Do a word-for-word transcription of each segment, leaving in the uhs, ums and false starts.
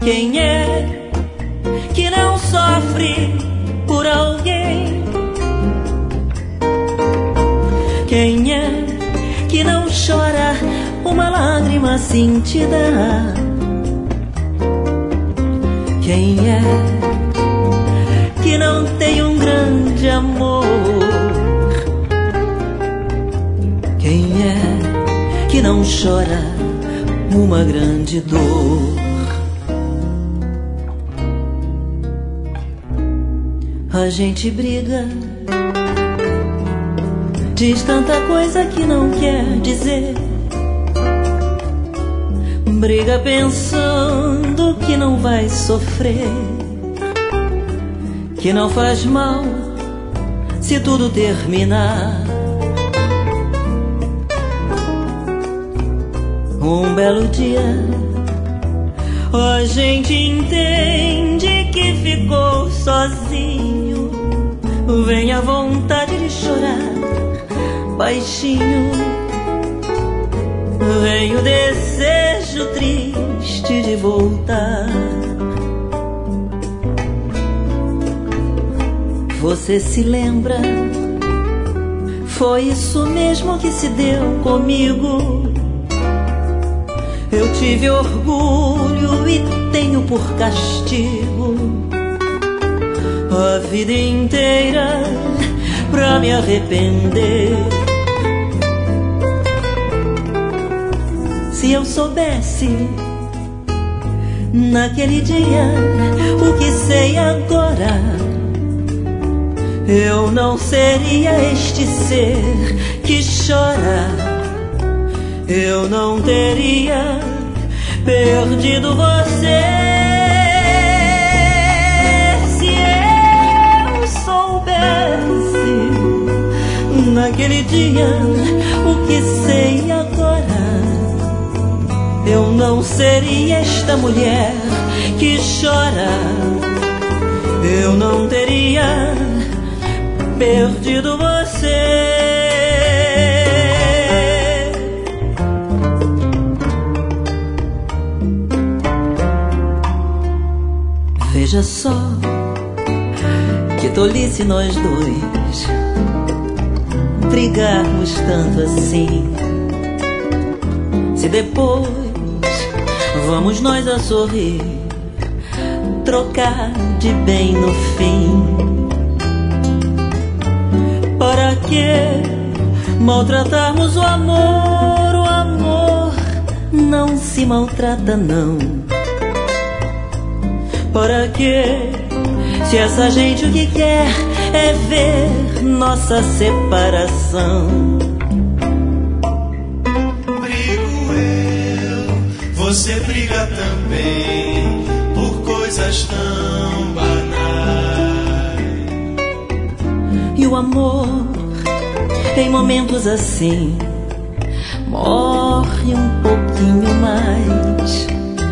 Quem é que não sofre por alguém? Quem é que não chora uma lágrima sentida? Quem é que não tem um grande amor? Quem é que não chora uma grande dor? A gente briga, diz tanta coisa que não quer dizer. Briga pensando que não vai sofrer, que não faz mal se tudo terminar. Um belo dia a gente entende que ficou sozinho. Vem a vontade de chorar baixinho, vem o desejo triste de voltar. Você se lembra? Foi isso mesmo que se deu comigo. Eu tive orgulho e tenho por castigo a vida inteira pra me arrepender. Se eu soubesse naquele dia o que sei agora, eu não seria este ser que chora. Eu não teria perdido você. Se eu soubesse naquele dia o que sei agora, eu não seria esta mulher que chora. Eu não teria perdido você. Veja só que tolice nós dois brigarmos tanto assim. Se depois vamos nós a sorrir, trocar de bem no fim. Para que maltratarmos o amor? O amor não se maltrata não. Para que, se essa gente o que quer é ver nossa separação? Brigo eu, você briga também, por coisas tão banais. E o amor, em momentos assim, morre um pouquinho mais.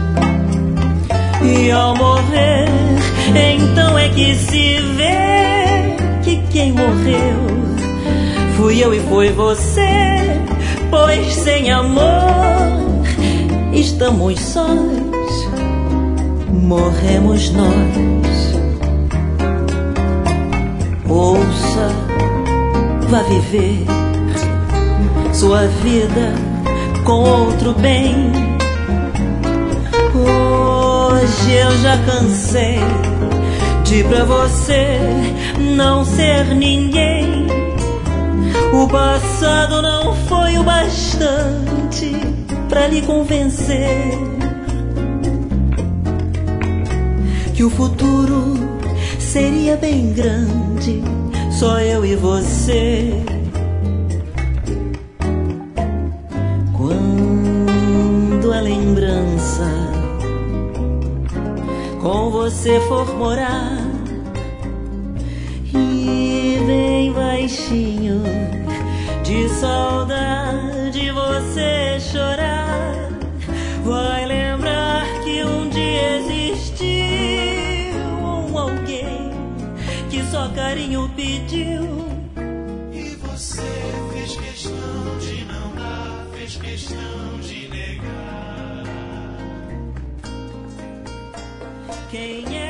E ao morrer, então é que se vê que quem morreu fui eu e foi você. Pois sem amor estamos sós, morremos nós. Ouça, vá viver sua vida com outro bem. Hoje eu já cansei de pra você não ser ninguém. O passado não foi o bastante pra lhe convencer que o futuro seria bem grande, só eu e você. Quando a lembrança com você for morar e bem baixinho de saudade você chorar, vai lembrar que um dia existiu um alguém que só carinho pediu. E você fez questão de não dar, fez questão de negar. quem é.